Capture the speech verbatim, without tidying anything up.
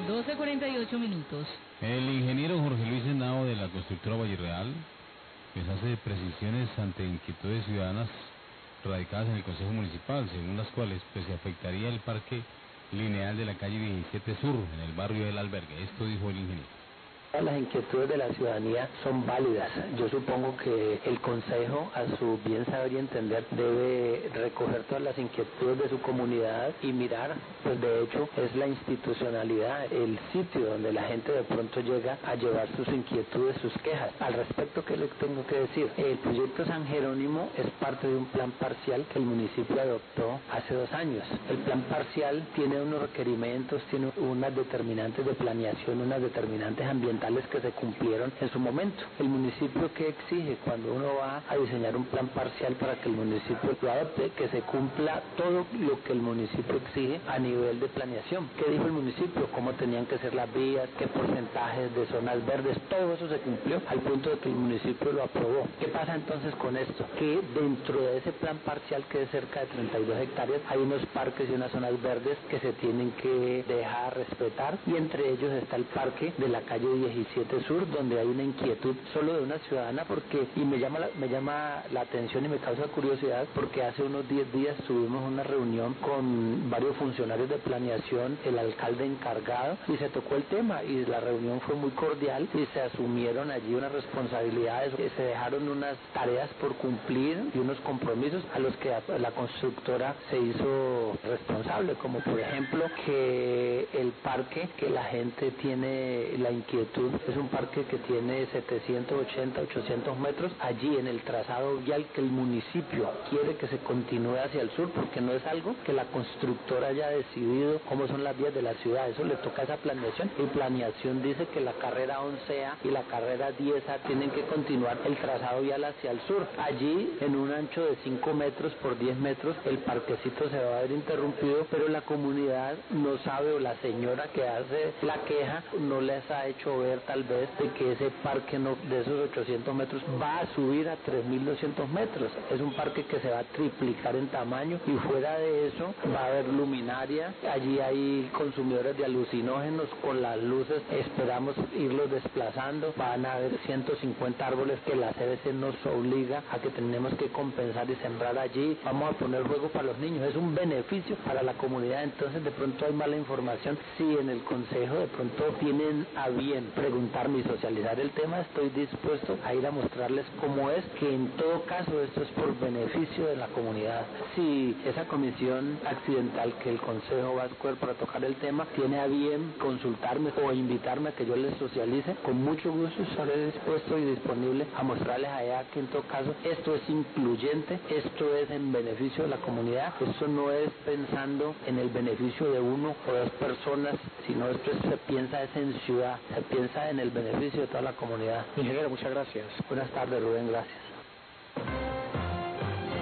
doce cuarenta y ocho minutos. El ingeniero Jorge Luis Henao de la constructora Valle Real pues hace precisiones ante inquietudes ciudadanas radicadas en el Consejo Municipal, según las cuales pues se afectaría el parque lineal de la calle diecisiete Sur, en el barrio del Albergue. Esto dijo el ingeniero. Las inquietudes de la ciudadanía son válidas. Yo supongo que el Consejo, a su bien saber y entender, debe recoger todas las inquietudes de su comunidad y mirar, pues de hecho es la institucionalidad, el sitio donde la gente de pronto llega a llevar sus inquietudes, sus quejas. Al respecto, ¿qué le tengo que decir? El proyecto San Jerónimo es parte de un plan parcial que el municipio adoptó hace dos años. El plan parcial tiene unos requerimientos, tiene unas determinantes de planeación, unas determinantes ambientales que se cumplieron en su momento. El municipio, ¿qué exige cuando uno va a diseñar un plan parcial para que el municipio lo adopte? Que se cumpla todo lo que el municipio exige a nivel de planeación. ¿Qué dijo el municipio? ¿Cómo tenían que ser las vías? ¿Qué porcentajes de zonas verdes? Todo eso se cumplió al punto de que el municipio lo aprobó. ¿Qué pasa entonces con esto? Que dentro de ese plan parcial, que es cerca de treinta y dos hectáreas, hay unos parques y unas zonas verdes que se tienen que dejar respetar, y entre ellos está el parque de la calle diecisiete Sur, donde hay una inquietud solo de una ciudadana, porque, y me llama la, me llama la atención y me causa curiosidad, porque hace unos diez días tuvimos una reunión con varios funcionarios de planeación, el alcalde encargado, y se tocó el tema, y la reunión fue muy cordial, y se asumieron allí unas responsabilidades, se dejaron unas tareas por cumplir y unos compromisos a los que la constructora se hizo responsable, como por ejemplo que el parque, que la gente tiene la inquietud, es un parque que tiene setecientos ochenta, ochocientos metros, allí en el trazado vial que el municipio quiere que se continúe hacia el sur, porque no es algo que la constructora haya decidido cómo son las vías de la ciudad, eso le toca a esa planeación, y planeación dice que la carrera once A y la carrera diez A tienen que continuar el trazado vial hacia el sur. Allí, en un ancho de cinco metros por diez metros, el parquecito se va a ver interrumpido, pero la comunidad no sabe, o la señora que hace la queja no les ha hecho ver tal vez de que ese parque no, de esos ochocientos metros va a subir a tres mil doscientos metros. Es un parque que se va a triplicar en tamaño, y fuera de eso va a haber luminaria. Allí hay consumidores de alucinógenos con las luces, esperamos irlos desplazando. Van a haber ciento cincuenta árboles que la C B C nos obliga a que tenemos que compensar y sembrar allí. Vamos a poner juego para los niños, es un beneficio para la comunidad. Entonces de pronto hay mala información. Si en el consejo de pronto tienen a bien preguntarme y socializar el tema, estoy dispuesto a ir a mostrarles cómo es, que en todo caso esto es por beneficio de la comunidad. Si esa comisión accidental que el consejo va a escoger para tocar el tema tiene a bien consultarme o invitarme a que yo les socialice, con mucho gusto estaré dispuesto y disponible a mostrarles allá que en todo caso esto es incluyente, esto es en beneficio de la comunidad, esto no es pensando en el beneficio de uno o dos personas, sino esto es, se piensa es en ciudad, se piensa en el beneficio de toda la comunidad. Ingeniero, muchas gracias. Buenas tardes, Rubén, gracias.